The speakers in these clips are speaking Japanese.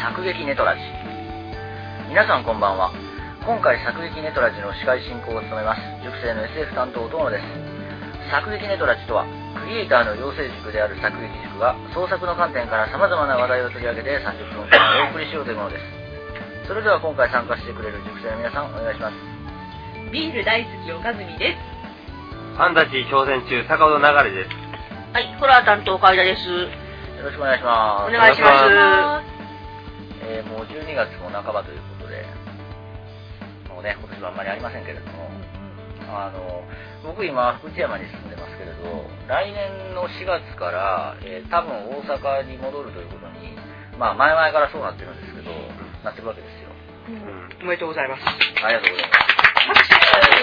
作劇ネトラジ。皆さんこんばんは。今回作劇ネトラジの司会進行を務めます塾生の SF 担当友野です。作劇ネトラジとはクリエイターの養成塾である作劇塾が創作の観点から様々な話題を取り上げて30分間お送りしようというものです。それでは今回参加してくれる塾生の皆さんお願いします。 ビール大好きおかずみです。 ファンタジー挑戦中坂本流れです。 はい、ホラー担当海田です。 よろしくお願いします。 お願いします。 もう12月も半ばということで、もうね、今年はあんまりありませんけれども、僕今福知山に住んでますけれど、来年の4月から、多分大阪に戻るということに、まあ前々からそうなってるんですけど、なってるわけですよ。 おめでとうございます。 ありがとうございます。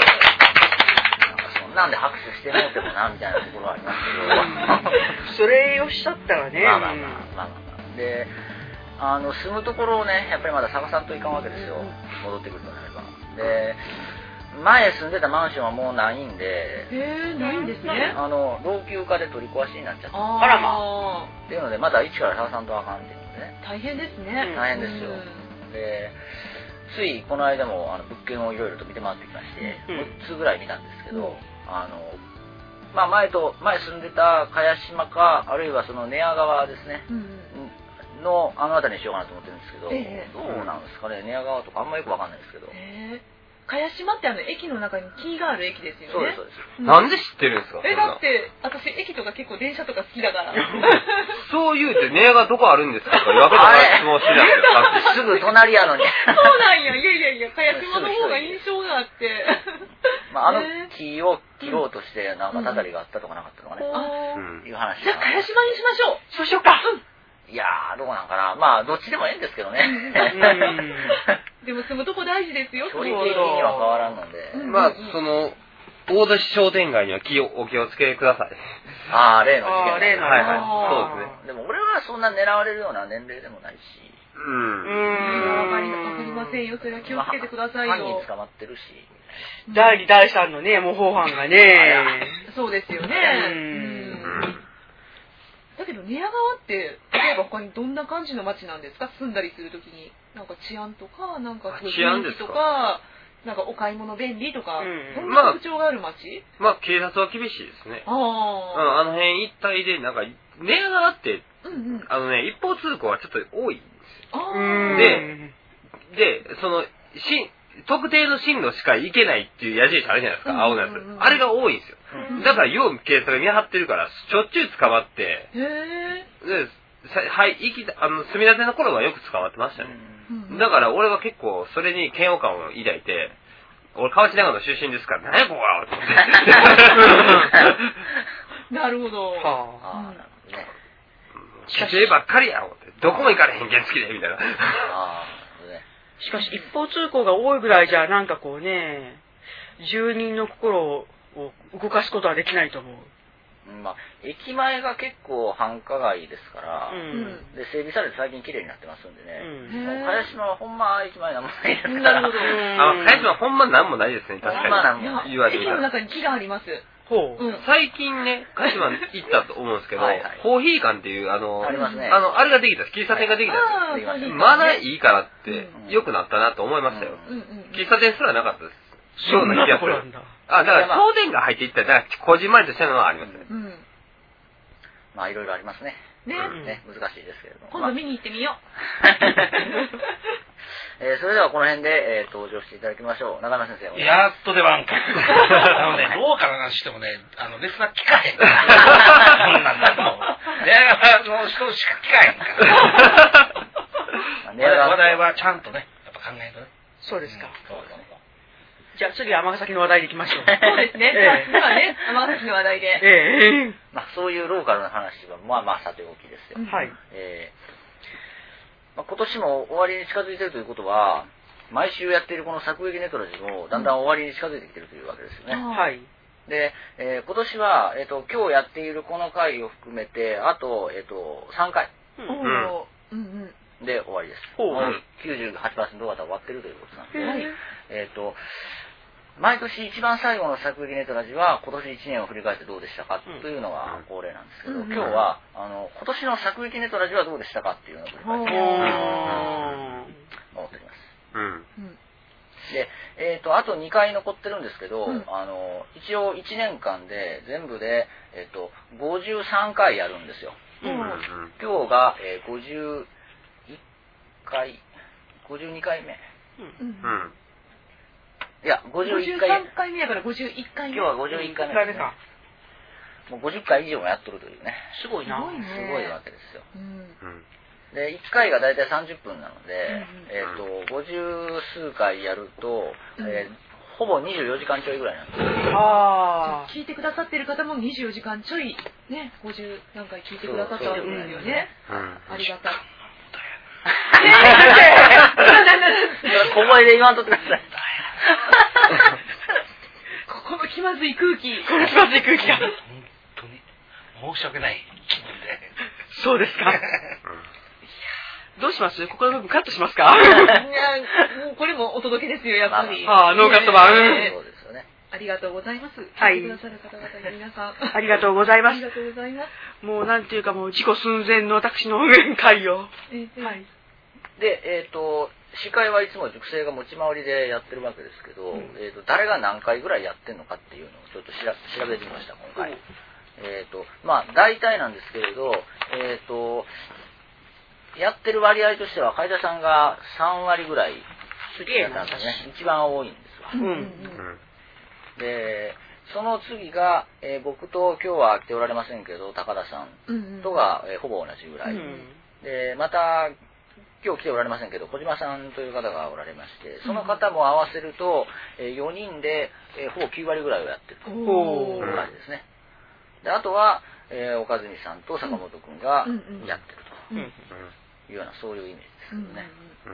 そんなんで拍手してもうてもなみたいなところはありますけどそれをしちゃったらね。 まあで、住むところをね、やっぱりまだ探さんといかんわけですよ。戻ってくるとなれば。で、前住んでたマンションはもうないんで、 ないんですね。 老朽化で取り壊しになっちゃった。 あらま。 っていうので、まだ一から探さんとあかんっていうのでね。 大変ですね。 大変ですよ。で、ついこの間も物件をいろいろと見て回ってきまして、6つぐらい見たんですけど、まあ前住んでた茅島か、あるいはその寝屋川ですね。の辺りにしようかなと思ってるんですけど、どうなんですかね、寝屋川とかあんまよくわかんないですけど。 茅島って駅の中に木がある駅ですよね。 そうですそうです。 なんで知ってるんですか？ だって私駅とか結構電車とか好きだから。 そう言うて寝屋川どこあるんですかとかわけのわからん質問してないですか？ すぐ隣やのに。 そうなんや。いや茅島の方が印象があって。 まあ木を切ろうとしてなんかたたりがあったとかなかったとかね、いう話。 じゃあ茅島にしましょう。 そうしようか。 いやー、どうなんかな。まあどっちでもいいんですけどね。 でも住むとこ大事ですよ。 距離的には変わらんので。 まあ大田市商店街にはお気をつけください。 例の事件。 例の。はいそうですね。 でも俺はそんな狙われるような年齢でもないし。 わかりませんよ。それは気をつけてくださいよ。 犯人捕まってるし。 第2第3のね、模倣犯がね。 そうですよね。だけど寝屋川って例えば他にどんな感じの街なんですか？住んだりするときになんか治安とかなんか雰囲気とかなんかお買い物便利とかどんな特徴がある街？ まあ警察は厳しいですね。あの辺一帯でなんか寝屋川って一方通行はちょっと多いんですよ。で特定の進路しか行けないっていう矢印あるじゃないですか、青のやつ。あれが多いんですよ。だからよう警察が見張ってるから、しょっちゅう捕まって、で、住み立ての頃はよく捕まってましたね。だから俺は結構それに嫌悪感を抱いて、俺河内長野出身ですから、何やここはと思って。 なるほど。 規制ばっかりや思って、どこも行かれへん原付でみたいな。 しかし一方通行が多いぐらいじゃなんかこうね、住人の心を動かすことはできないと思う。 まあ駅前が結構繁華街ですから、で整備されて最近綺麗になってますんでね。茅島はほんま駅前なんもないですから。 なるほど。 茅島はほんまなんもないですね。確かに。 駅の中に木があります。 最近ね、鹿島行ったと思うんですけど、コーヒー館っていう、 ありますね。 あれができた、喫茶店ができたんですよ。まだいいからって、良くなったなと思いましたよ。喫茶店すらなかったです。 そうな気がする。 だから商店が入っていったら、こじんまりとしたのはありますね。 まあ、いろいろありますね。 ね、 難しいですけれども。 今度見に行ってみよう。 それではこの辺で登場していただきましょう。中野先生。 やっと出番か。ローカルな話してもね、レスナー聞かへんから。そんなんだもん。の人しか聞かへんから。話題はちゃんとね、やっぱ考えるとね。 そうですか。じゃあ次は尼崎の話題でいきましょう。 そうですね。ではね、尼崎の話題で。 まあそういうローカルな話はまあさておきですよ。 はい。 今年も終わりに近づいているということは、毎週やっているこの作劇ネトラジもだんだん終わりに近づいてきているというわけですよね。 はい。 で、今年は、今日やっているこの回を含めて、あと、3回で終わりです。98% 方終わってるということなんで、 毎年一番最後の作劇ネトラジは今年1年を振り返ってどうでしたかというのが恒例なんですけど、今日は今年の作劇ネトラジはどうでしたかっていうのを振り返って思っております。で、あと2回残ってるんですけど、一応1年間で全部で、53回やるんですよ。今日が、52回目。いや、51回目。 53回目やから51回目。 今日は51回目ですね。もう50回以上もやっとるというね。 すごいな。 すごいわけですよ。で、1回がだいたい30分なので、50数回やると、ほぼ24時間ちょいぐらいなんですよ。 聞いてくださってる方も24時間ちょい、ね、50何回聞いてくださってるんですよね。ありがたい。 小声で言わんとってください。 この気まずい空気。 この気まずい空気が。 本当に申し訳ない気分で。 そうですか。どうします？ここの部分カットしますか？ いや、もうこれもお届けですよ、やっぱり。 ノーカット版。 そうですよね。 ありがとうございます。 はい。 聞いてくださる方々に皆さん。 ありがとうございます。 ありがとうございます。 もうなんていうかもう自己寸前の私の会を。はい。 で、司会はいつも塾生が持ち回りでやってるわけですけど、誰が何回ぐらいやってるのかっていうのをちょっと調べてみました、今回。まあ、大体なんですけれど、やってる割合としては、海田さんが3割ぐらいやったんですね。一番多いんですわ。で、その次が、僕と今日は来ておられませんけど、高田さんとが、ほぼ同じぐらい。で、また、今日来ておられませんけど、小島さんという方がおられまして、その方も合わせると、4人で、ほぼ9割ぐらいをやってるという感じですね。で、あとは、岡住さんと坂本くんがやってるというような、そういうイメージですけどね。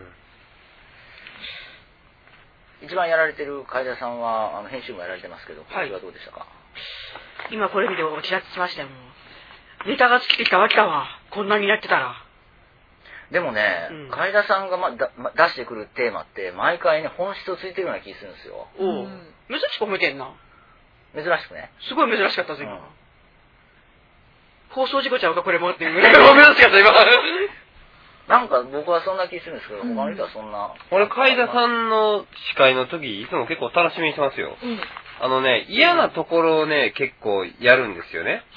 一番やられてる海田さんは、編集もやられてますけど、これはどうでしたか？ 今これ見ておちらつきましたよ、もう。ネタが尽きてきたわけだわ。こんなにやってたら。 でもね、海田さんが出してくるテーマって、毎回ね、本質をついてるような気がするんですよ。 珍しく褒めてんな。 珍しくね。 すごい珍しかったです、今。放送事故ちゃうか、これもっていうぐらい珍しかった、今。 なんか僕はそんな気するんですけど、他の人はそんな。 俺、海田さんの司会の時、いつも結構楽しみにしてますよ。嫌なところをね、結構やるんですよね。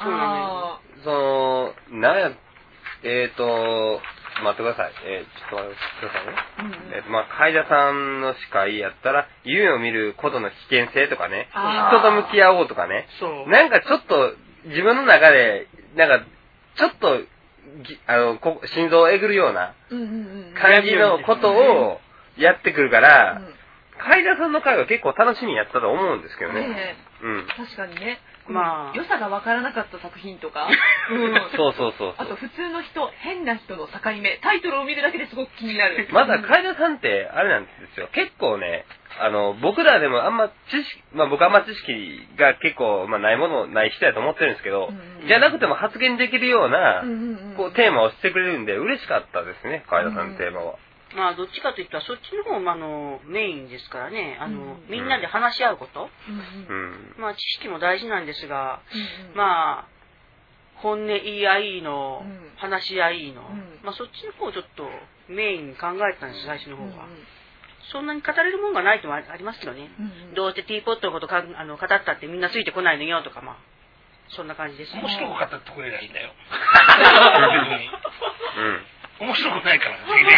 待ってください。ちょっと待ってくださいね。海田さんの司会やったら、夢を見ることの危険性とかね、人と向き合おうとかね、なんかちょっと自分の中で、なんかちょっと、心臓をえぐるような感じのことをやってくるから、海田さんの回は結構楽しみにやったと思うんですけどね。 確かにね。良さが分からなかった作品とか。 そう。 あと普通の人、変な人の境目。タイトルを見るだけですごく気になる。 まだ海田さんってあれなんですよ。結構ね、僕らでもあんま僕あんま知識が結構、ないものない人やと思ってるんですけど、じゃなくても発言できるような、テーマをしてくれるんで嬉しかったですね、海田さんのテーマは。 どっちかといったらそっちの方もメインですからね、みんなで話し合うこと、知識も大事なんですが、本音言い合いの、話し合いの、そっちの方をちょっとメインに考えてたんです、最初の方は。そんなに語れるもんがないともありますけどね。どうしてティーポットのこと語ったってみんなついてこないのよとか、そんな感じです。 面白く語ってくれりゃいいんだよ。面白くないから、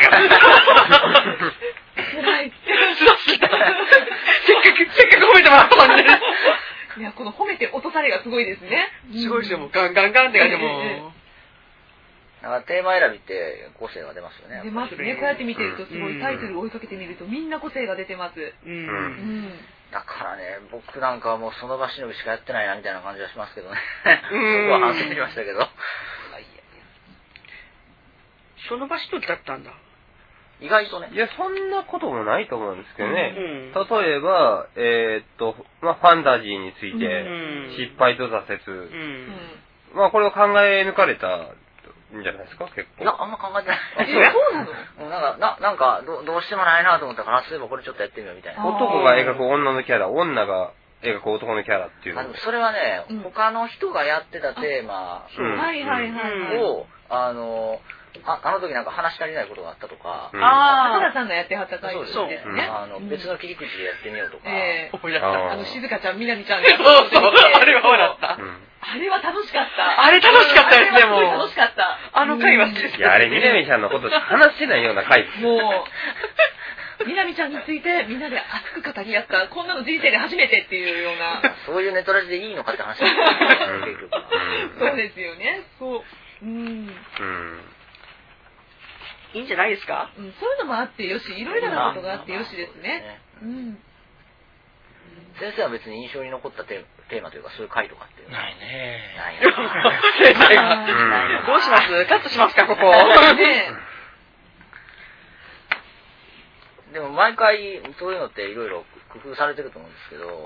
せっかく褒めてもらったのに。 いや、この褒めて落とされがすごいですね。 すごいですよ、もうガンガンガンって感じでもテーマ選びって個性が出ますよね。 出ますね。こうやって見てるとすごいタイトルを追いかけてみるとみんな個性が出てます。 だからね、僕なんかはもうその場しのぎしかやってないなみたいな感じはしますけどね。そこは反省しましたけど。 その場しのぎだったんだ。 意外とね。 いや、そんなこともないと思うんですけどね。例えば、ファンタジーについて、失敗と挫折。これを考え抜かれたんじゃないですか、結構。 いや、あんま考えてない。 そうなの？ なんかどうしてもないなと思ったから、そういえばこれちょっとやってみようみたいな。 男が描く女のキャラ、女が描く男のキャラっていうの。 それはね、他の人がやってたテーマを、あの時なんか話し足りないことがあったとか、 田さんがやってはった回ですね。別の切り口でやってみようとか。 静香ちゃん、みなみちゃんが。 そうそう、あれは笑った。 あれは楽しかった。 あれ楽しかったですね、もう。 楽しかった。 あの回は好きです。 いや、あれ、みなみちゃんのこと話してないような回です。 もう、みなみちゃんについてみんなで熱く語り合った、こんなの人生で初めてっていうような。 そういうネトラジでいいのかって話ですそうですよね。そう。 いいんじゃないですか？ そういうのもあってよし、いろいろなことがあってよしですね。 先生は別に印象に残ったテーマというか、そういう回とかっていうのないね。 ないな。どうします？カットしますか、ここ。 でも毎回そういうのっていろいろ工夫されてると思うんですけど、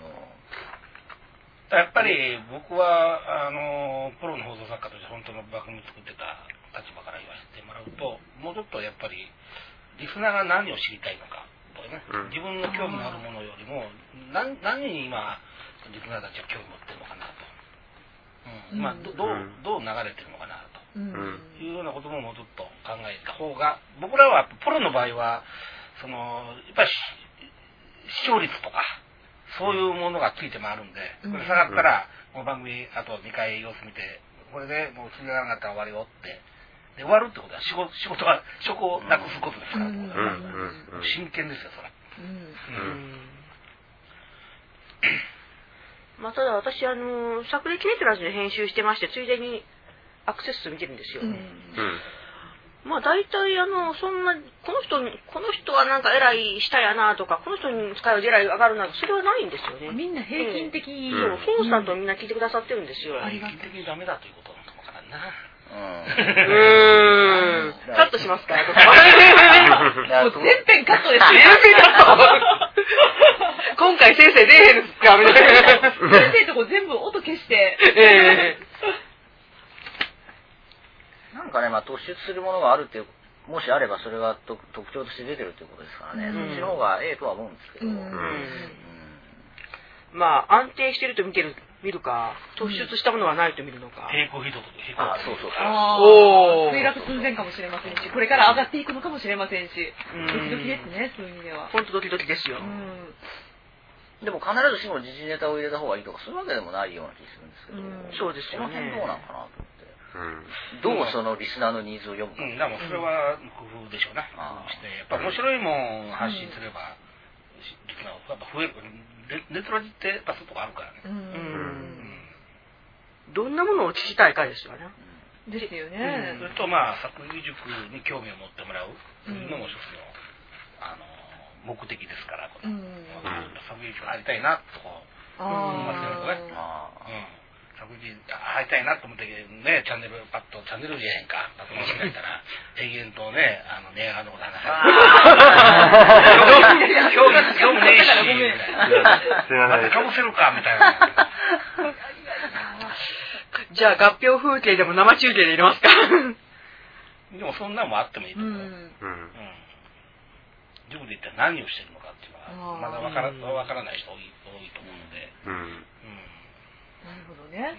やっぱり僕はプロの放送作家として本当の番組作ってた立場から言わせてもらうと、もうちょっとやっぱりリスナーが何を知りたいのかとかね、自分の興味のあるものよりも何に今リスナーたちは興味持ってるのかなと、どう流れてるのかなというようなことももうちょっと考えた方が、僕らはプロの場合はやっぱり視聴率とかそういうものがついて回るんで、これ下がったらこの番組あと2回様子見て、これでもう次がなかったら終わるよって。で終わるってことは仕事は職をなくすことですから、真剣ですよそれ。 まあただ私作歴ネトラジで編集してまして、ついでにアクセス数見てるんですよ。まあ大体そんなこの人はなんか偉い下やなとか、この人に使う偉い上がるなとか、それはないんですよね。 みんな平均的。 コンスタントにみんな聞いてくださってるんですよ。 平均的にダメだということなのかもわからんな。 カットしますか？もう全編カットです。 全編カット。今回先生出へんすかみたいな。 先生とこ全部音消して。 なんかね、突出するものがあるっていう、もしあればそれが特徴として出てるっていうことですからね。そっちの方がええとは思うんですけど。 まあ安定してると見るか、突出したものはないと見るのか。 平行移動と平行。 そう。 墜落寸前かもしれませんし、これから上がっていくのかもしれませんし、ドキドキですね、そういう意味では。 本当ドキドキですよ。 でも必ずしも時事ネタを入れた方がいいとか、そういうわけでもないような気がするんですけど。 そうですよね。 この辺どうなんかなと思って。どうそのリスナーのニーズを読むか。 でもそれは工夫でしょうね。やっぱ面白いもん発信すれば、リスナーはやっぱ増える。ネトラジってやっぱそういうとこあるからね。 どんなものを聞きたいかですよね。 ですよね。 それと作技塾に興味を持ってもらうというのも一つの目的ですから、作技塾入りたいなと思いますけどね。作技塾入りたいなと思ってね、チャンネルじゃへんかパッと間違えたら延々とね、値上がりのこと話されて、今日もねえしまたかぶせるかみたいな。 じゃあ合併風景でも生中継で入れますか？ でもそんなのもあってもいいと思う。塾で一体何をしてるのかっていうのはまだわからない人多いと思うので。 なるほどね。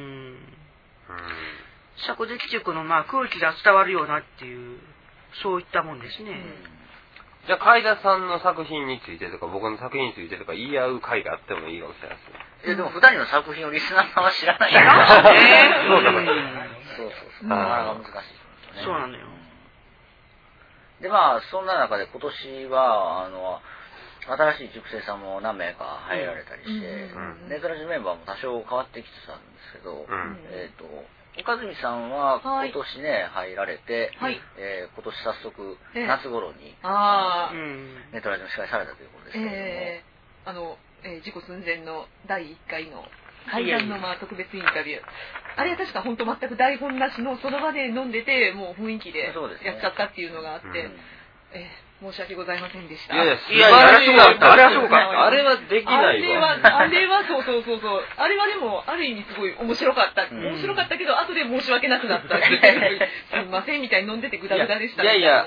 作劇塾の空気が伝わるようなっていう、そういったもんですね。 じゃあ海田さんの作品についてとか僕の作品についてとか言い合う会があってもいいかもしれないですね。 でも二人の作品をリスナーさんは知らないからね。 そう。なかなか難しいですね。 そうなんだよ。 でそんな中で今年は新しい塾生さんも何名か入られたりして、ネトラジメンバーも多少変わってきてたんですけど、岡住さんは今年ね、入られて、今年早速、夏頃に、ネトラジの司会されたということですけれども、 事故寸前の第1回の階段の特別インタビュー。あれは確か本当全く台本なしのその場で飲んでて、もう雰囲気でやっちゃったっていうのがあって、申し訳ございませんでした。 いや、あれはそうか。あれはできないわ。 あれはそう。あれはでも、ある意味すごい面白かった。面白かったけど、後で申し訳なくなった。すみませんみたいに飲んでてグダグダでした。 いや、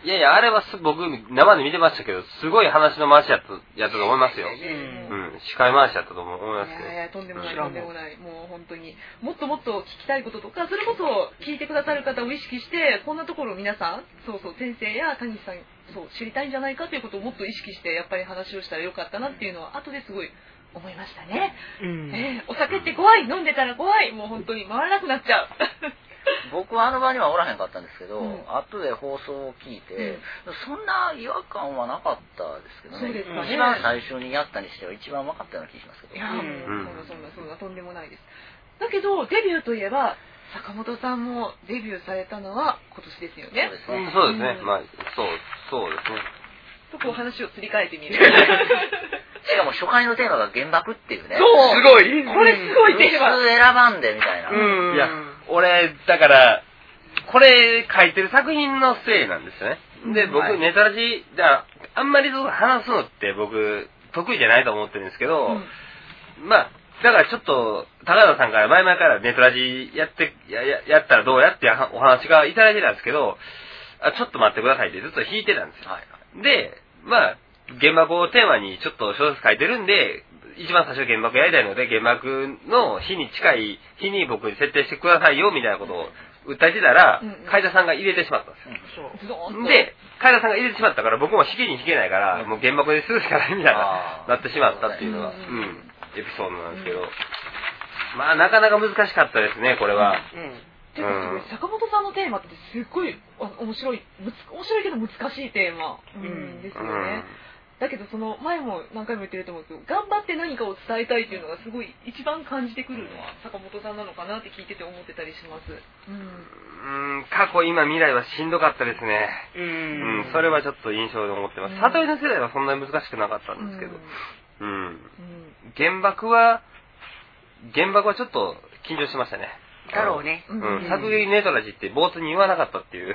いやいや、あれは僕、生で見てましたけど、すごい話の回しやったと思いますよ。司会回しやったと思いますけど。 いやとんでもない、とんでもない。もう本当に、もっともっと聞きたいこととか、それこそ聞いてくださる方を意識して、こんなところを皆さん、先生や谷さん、知りたいんじゃないかということをもっと意識して、やっぱり話をしたらよかったなっていうのは、後ですごい思いましたね。お酒って怖い、飲んでたら怖い、もう本当に回らなくなっちゃう。 僕はあの場にはおらへんかったんですけど、後で放送を聞いて、そんな違和感はなかったですけどね。一番最初にやったにしては一番分かったような気がしますけど。 いや、そんなとんでもないです。だけど、デビューといえば、坂本さんもデビューされたのは今年ですよね。 そうですね。まあ、そうですね。 とこう話をすり替えてみる。 しかも初回のテーマが原爆っていうね。 すごいこれすごいテーマ。 普通選ばんでみたいな。 いや、俺、だから、これ書いてる作品のせいなんですよね。で、僕、ネタラジ、あんまり話すのって僕、得意じゃないと思ってるんですけど、まあ、だからちょっと、高田さんから前々からネタラジやったらどうやってお話がいただいてたんですけど、ちょっと待ってくださいってずっと弾いてたんですよ。で、まあ、原爆をテーマにちょっと小説書いてるんで、一番最初原爆やりたいので、原爆の日に近い日に僕に設定してくださいよ、みたいなことを訴えてたら、海田さんが入れてしまったんですよ。で、海田さんが入れてしまったから、僕も弾けに弾けないから、もう原爆でするしかないみたいな、なってしまったっていうのが、エピソードなんですけど。まあ、なかなか難しかったですね、これは。 てかすごい、坂本さんのテーマってすっごい面白いけど難しいテーマですよね。だけどその前も何回も言ってると思うんですけど、頑張って何かを伝えたいっていうのがすごい一番感じてくるのは坂本さんなのかなって聞いてて思ってたりします。 過去今未来はしんどかったですね。それはちょっと印象で思ってます。悟りの世代はそんなに難しくなかったんですけど、原爆はちょっと緊張しましたね。 だろうね。 作劇ネトラジって冒頭に言わなかったっていう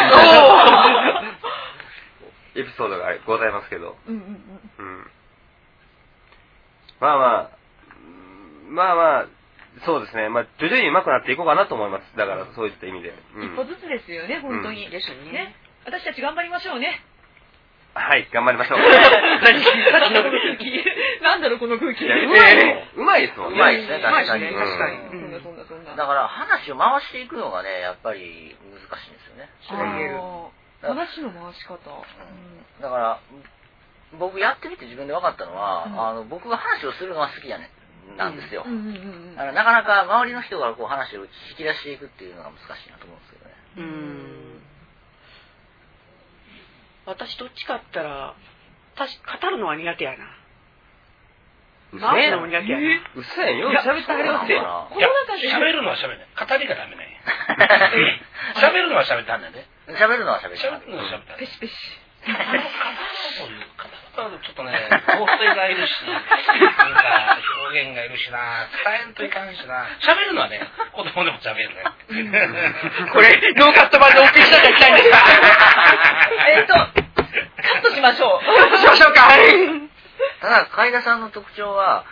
エピソードがございますけど。まあまあ、そうですね。まあ、徐々に上手くなっていこうかなと思います。だから、そういった意味で。 一歩ずつですよね、本当に。 ですね。 私たち頑張りましょうね。 はい、頑張りましょう。 なんだろう、この空気。 うまいですもんね。 うまいですね、確かに。 だから話を回していくのがね、やっぱり難しいんですよね。 話の回し方。 だから、僕やってみて自分で分かったのは、僕が話をするのは好きなんですよ。なかなか周りの人がこう話を引き出していくっていうのが難しいなと思うんですけどね。 私どっちかったら、語るのは苦手やな。 話すのも苦手やな。嘘やん、よう喋ってはりますよ。 喋るのは喋るね。語りがダメね。喋るのは喋ってはんねんで。 喋るのは喋ってはんねん。 ペシペシ。 そういう方はちょっとね、構成がいるし、なんか表現がいるしな、伝えんといかんしな。喋るのはね、子供でも喋るね。 これ、ノーカット版でお送りしなきゃいけないんですか？ カットしましょう。 カットしましょうか。 ただ、海田さんの特徴は、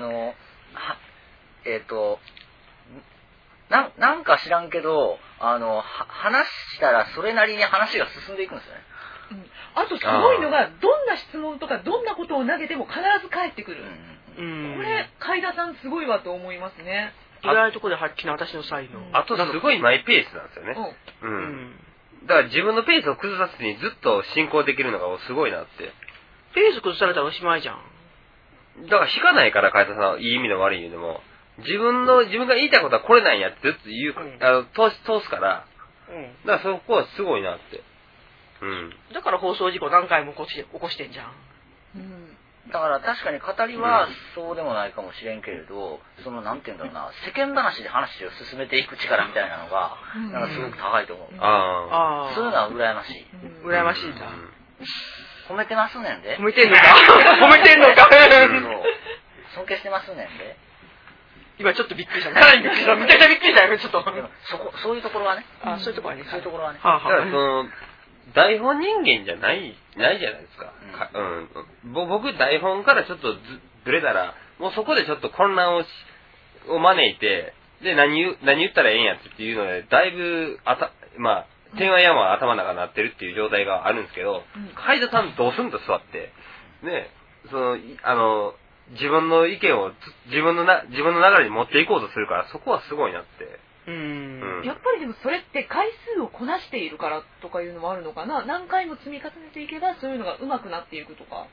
なんか知らんけど、話したらそれなりに話が進んでいくんですよね。 あとすごいのが、どんな質問とかどんなことを投げても必ず返ってくる。これ、海田さんすごいわと思いますね。 意外なところで発揮の私の才能。 あとすごいマイペースなんですよね。だから自分のペースを崩さずにずっと進行できるのがすごいなって。 ペース崩されたらおしまいじゃん。 だから引かないから海田さん、いい意味でも悪い意味でも。自分が言いたいことはこれなんやってずっと言う、通すから。だからそこはすごいなって。 だから放送事故何回も起こしてんじゃん。 だから確かに語りはそうでもないかもしれんけれど、なんていうんだろうな、世間話で話を進めていく力みたいなのが、なんかすごく高いと思う。そういうのは羨ましい。 羨ましいんだ。 褒めてますねんで。 褒めてんのか褒めてんのか尊敬してますねんで。 今ちょっとびっくりした。かなりびっくりした。めちゃくちゃびっくりしたよ、ちょっと。 そういうところはね。 そういうところはね。 そういうところはね。 だから台本人間じゃないじゃないですか。僕、台本からちょっとずれたら、もうそこでちょっと混乱を招いて、で、何言ったらええんやっていうので、だいぶ、 天安山は頭の中になってるっていう状態があるんですけど、海田さんドスンと座って、ね、自分の意見を自分の流れに持っていこうとするから、そこはすごいなって。 やっぱりでもそれって回数をこなしているからとかいうのもあるのかな。何回も積み重ねていけばそういうのが上手くなっていくとか。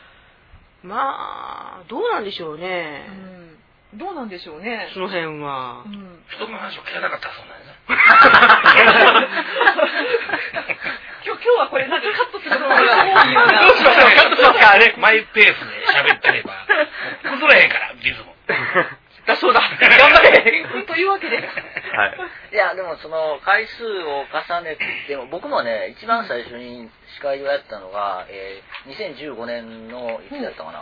まあどうなんでしょうね。 どうなんでしょうね。 その辺は。 人の話を聞かなかったらそうなんですね。 今日はこれなんかカットするのが多いような。 どうしましょう。カットしますからね。マイペースで喋ってれば崩れへんからリズム。 だそうだ。頑張れ。 というわけで。はい。 いやでもその回数を重ねても僕もね一番最初に司会をやったのが、2015年のいつやったかな。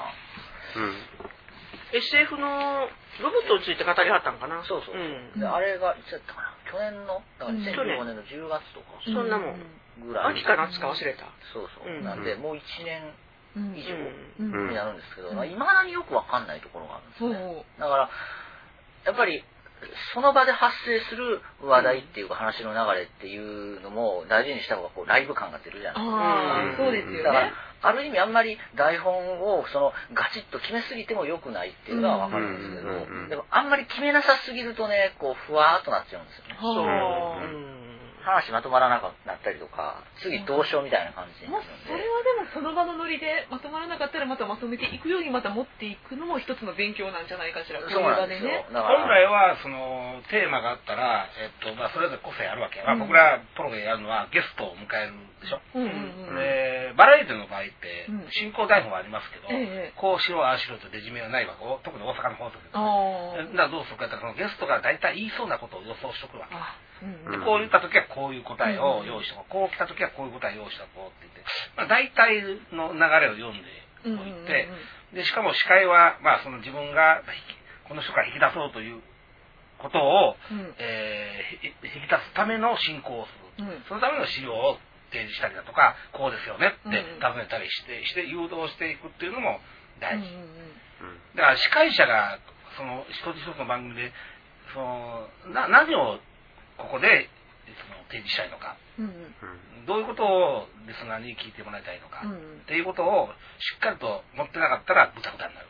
SF のロボットについて語りはったんかな。 そう。であれがいつやったかな。去年のだから2015年の10月とか。 そんなもん。 ぐらい。 秋か夏か忘れた。 そう。なんでもう1年以上になるんですけど、いまだによくわかんないところがあるんですね。だからやっぱりその場で発生する話題っていうか話の流れっていうのも大事にした方がこうライブ感が出るじゃないですか。 そうですよね。 だからある意味あんまり台本をガチッと決めすぎても良くないっていうのはわかるんですけど、でもあんまり決めなさすぎるとねこうふわーっとなっちゃうんですよね。話まとまらなくなったりとか次どうしようみたいな感じになるんで、 それはでもその場のノリでまとまらなかったらまたまとめていくようにまた持っていくのも一つの勉強なんじゃないかしら。 そうなんですよ。 本来はそのテーマがあったら、それぞれ個性あるわけ。僕らプロでやるのはゲストを迎えるでしょ。でバラエティの場合って進行台本はありますけど、こうしろああしろとレジュメはないわけ。特に大阪の方とかだからどうするかってそのゲストが大体言いそうなことを予想しとくわけ。でこう言った時はこういう答えを用意しておこう、こう来た時はこういう答えを用意しておこうって言って、大体の流れを読んでおいて、でしかも司会は、その自分がこの人から引き出そうということを、引き出すための進行をする、そのための資料を提示したりだとかこうですよねって尋ねたりして誘導していくっていうのも大事。だから司会者がその一つ一つの番組で何をここで提示したいのか、どういうことをリスナーに聞いてもらいたいのか、っていうことをしっかりと持ってなかったらブタブタになる。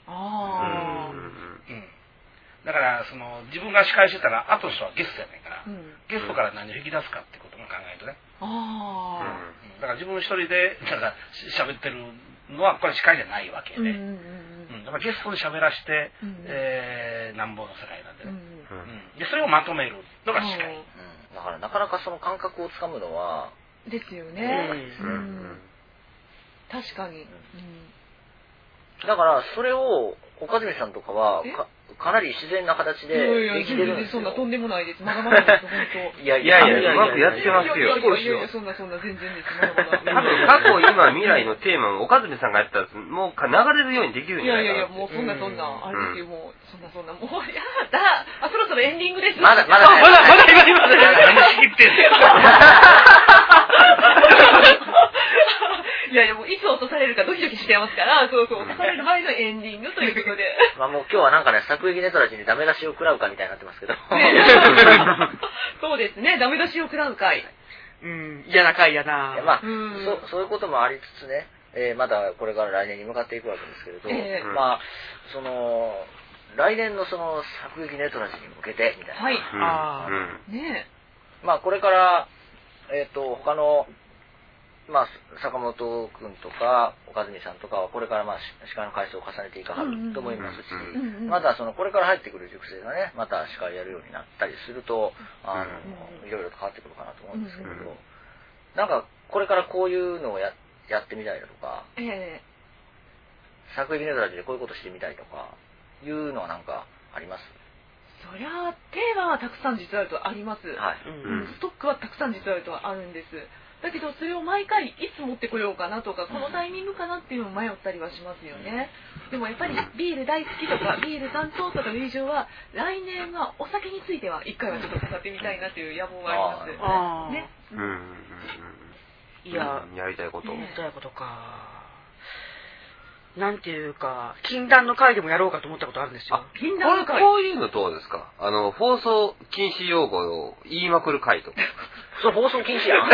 だから自分が司会してたら後の人はゲストやねんから、ゲストから何を引き出すかってことも考えるとね。だから自分一人で喋ってるのはこれ司会じゃないわけで、だからゲストに喋らしてなんぼの世界なんでね。でそれをまとめるのが司会。 だからなかなかその感覚をつかむのはですよね。確かに。 だからそれを岡住さんとかはかなり自然な形でできてるんですよ。 そんなとんでもないです。まだまだです本当。 いやうまくやってますよ。 いやそんな全然です。まだまだ。 多分過去今未来のテーマも岡住さんがやったらもう流れるようにできるんじゃないかな。 いやもうそんなあれですよもうそんなもうやだ。そろそろエンディングです。 まだ今何しきってんだよ。 いやもういつ落とされるかドキドキしてますから、落とされる前のエンディングということで。 もう今日はなんかね、作劇ネトラジにダメ出しを食らうかみたいになってますけど。 そうですね、ダメ出しを食らう会。 嫌な会やな。 そういうこともありつつね、まだこれから来年に向かっていくわけですけれど、来年の作劇ネトラジに向けてみたいな。これから他の坂本君とか岡住さんとかはこれから司会の回数を重ねていかはると思いますし、またこれから入ってくる塾生がねまた司会やるようになったりするといろいろと変わってくるかなと思うんですけれど、なんかこれからこういうのをやってみたいだとか、作劇ネトラジでこういうことしてみたいとかいうのはなんかあります？ そりゃテーマはたくさん実はあるとあります。ストックはたくさん実はあるとあるんです。だけどそれを毎回いつ持ってこようかなとかこのタイミングかなっていうのも迷ったりはしますよね。でもやっぱりビール大好きとかビール担当とかいう以上は来年はお酒については一回はちょっと語ってみたいなという野望がありますね。 いややりたいことか。なんていうか禁断の会でもやろうかと思ったことあるんですよ。 禁断の会。 こういうのどうですか？放送禁止用語を言いまくる会とか。 それ放送禁止やん。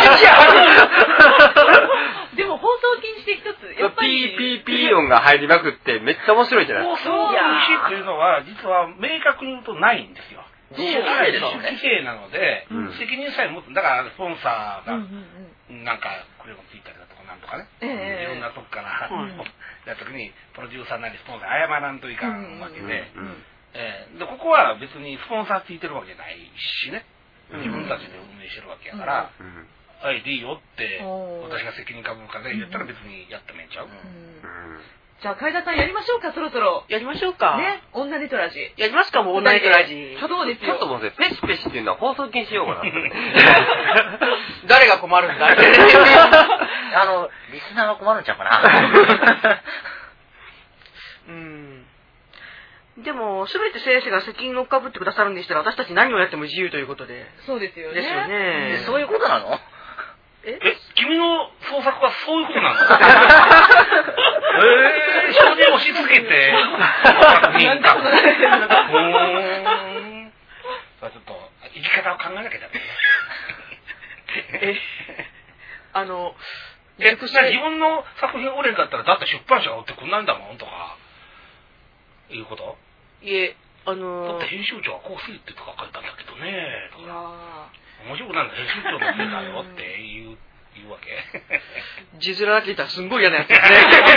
でも放送禁止で一つ、やっぱり。 ピー音が入りまくってめっちゃ面白いじゃないですか。 放送禁止っていうのは、実は明確に言うとないんですよ。 自主規制ですよね。 規制なので、責任さえ持つ。だから、スポンサーが、なんか、これもついたりだとか、なんとかね。いろんなとこから、やった時に、プロデューサーなりスポンサー謝らんといかんわけで、で、ここは別にスポンサーついてるわけないしね。自分たちで運営してるわけやから、はい、でいいよって、私が責任株主で言ったら別にやってもええんちゃう？ じゃあ、海田さんやりましょうか、そろそろ。 やりましょうか。 ね、女ネトラジ。 やりますか、もう女ネトラジ。 そうですよ。 ちょっともうね、ペシペシっていうのは放送禁止用語なんですよね。 誰が困るんだリスナーが困るんちゃうかな。 でも、すべて先生が責任をかぶってくださるんでしたら、私たち何をやっても自由ということで。 そうですよね。 ですよね。 そういうことなの？ 君の創作はそういうことなの？承認押し付けて、なんだちょっと、生き方を考えなきゃダメ。自分の作品売れんかったら、だって出版社が売ってくんないんだもんとか、いうこと？ いえ、 だって編集長はこうするってとか書いたんだけどね、とか。面白くないの編集長のせいだよって言うわけ。 字面だけ言ったらすんごい嫌なやつですね。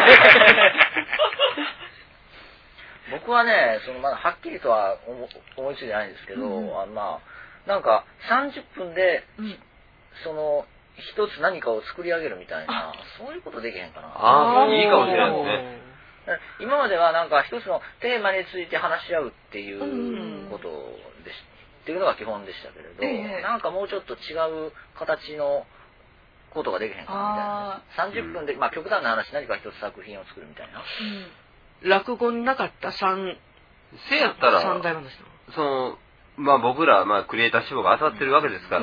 僕はね、まだはっきりとは思いついてないんですけど、なんか30分で、一つ何かを作り上げるみたいな、そういうことできへんかな。 いいかもしれないですね。 今まではなんか一つのテーマについて話し合うっていうことっていうのが基本でしたけれど、なんかもうちょっと違う形のことができへんかなみたいな。30分で、極端な話、何か一つ作品を作るみたいな。 落語になかった3代目ですよ。僕ら、クリエイター志望が集まってるわけですから、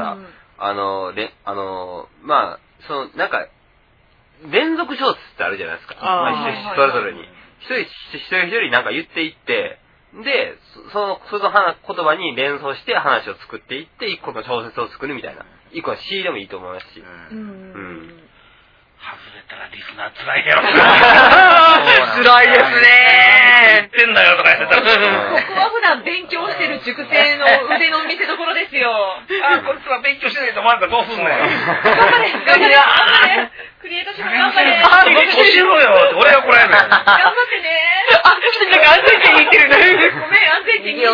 なんか、連続小説ってあるじゃないですか。それぞれに。一人なんか言っていって、で、その言葉に連想して話を作っていって、一個の小説を作るみたいな。一個の詩でもいいと思いますし。 外れたらリスナー辛いやろ。 辛いですね。 言ってんだよとか言ってたら。 ここは普段勉強してる塾生の腕の見せ所ですよ。 こいつは勉強してないと思わんからどうすんねん。 頑張れ。クリエイター志望頑張れ。 勉強しろよ。俺がこらえるの。 頑張ってね。 なんか安全圏に行ってるね。 ごめん、安全圏に行った。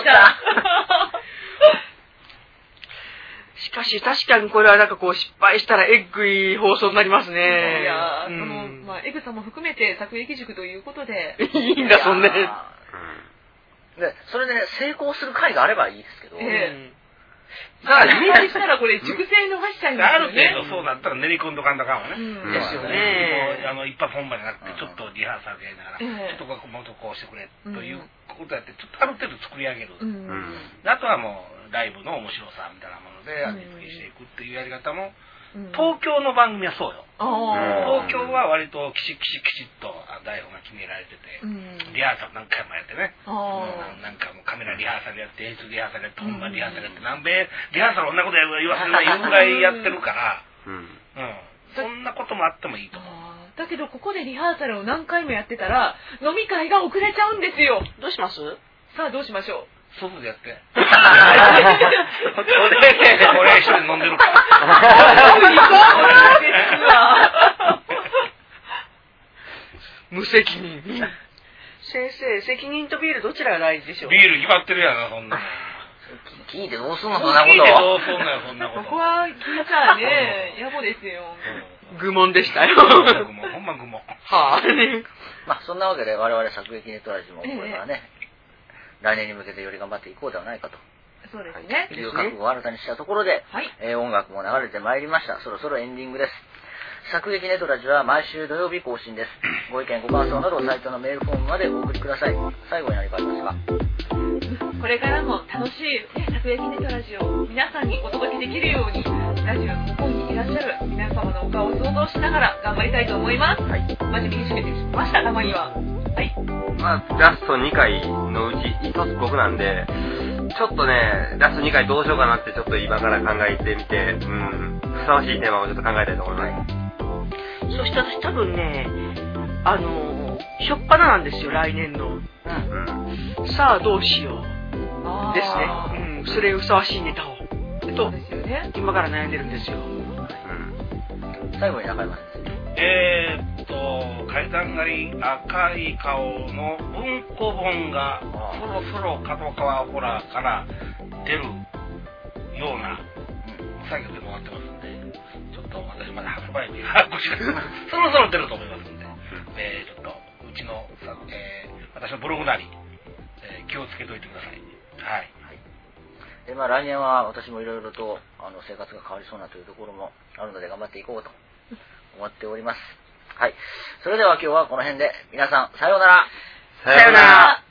しかし確かにこれはなんかこう失敗したらエッグい放送になりますね。 いやエグさも含めて作劇塾ということで。 いいんだ、そんな。 で、それでね、成功する回があればいいですけど。 だからイメージしたらこれ塾生のしちゃいますよね。 ある程度そうだったら練り込んどかんだかんわね。 ですよね。 一発本番じゃなくてちょっとリハーサルでやりながら、ちょっともっとこうしてくれということやって、ちょっとある程度作り上げる。あとはもうライブの面白さみたいなもので味付けしていくっていうやり方も、東京の番組はそうよ。東京は割ときちっと台本が決められてて、リハーサル何回もやってね。なんかもうカメラリハーサルやって、演出リハーサルやって、本番リハーサルやって、何べリハーサルこんなこと言わせるないぐらいやってるから、そんなこともあってもいいと思う。 だけどここでリハーサルを何回もやってたら、飲み会が遅れちゃうんですよ。 どうします？ さあどうしましょう。 外でやって。俺一緒に飲んでるから。 無責任。先生、責任とビールどちらが大事でしょう？ ビール決まってるやな、そんな。 聞いてどうすんの、そんなこと。 聞いてどうすんのよ、そんなこと。 ここは聞いたらね、野暮ですよ。 愚問でしたよ。 ほんま愚問。 はぁ。そんなわけで我々作劇ネトラジもこれからね、来年に向けてより頑張っていこうではないかと。 そうですね。 いう覚悟を新たにしたところで、音楽も流れてまいりました。そろそろエンディングです。作劇ネトラジは毎週土曜日更新です。ご意見ご感想などサイトのメールフォームまでお送りください。最後に何かありますか？ これからも楽しい作劇ネトラジを皆さんにお届けできるように、ラジオの向こうにいらっしゃる皆様のお顔を想像しながら頑張りたいと思います。真面目に締めてきました、たまには。 ラスト2回のうち1つ僕なんで、 ちょっとね、ラスト2回どうしようかなってちょっと今から考えてみて、ふさわしいテーマをちょっと考えたいと思います。 そして私多分ね、しょっぱななんですよ、来年の。さあどうしよう。ですね。それにふさわしいネタを。 そうですよね。 今から悩んでるんですよ。 最後に中山先生。階段狩り赤い顔の文庫本がそろそろ角川ホラーから出るような作業で回ってますんで、ちょっと私まだ発売日把握してそろそろ出ると思いますんで、ちょっとうちの私のブログなり、気をつけておいてください。はい。 で来年は私もいろいろと生活が変わりそうなというところもあるので頑張っていこうと思っております。はい。それでは今日はこの辺で皆さんさようなら。 さようなら。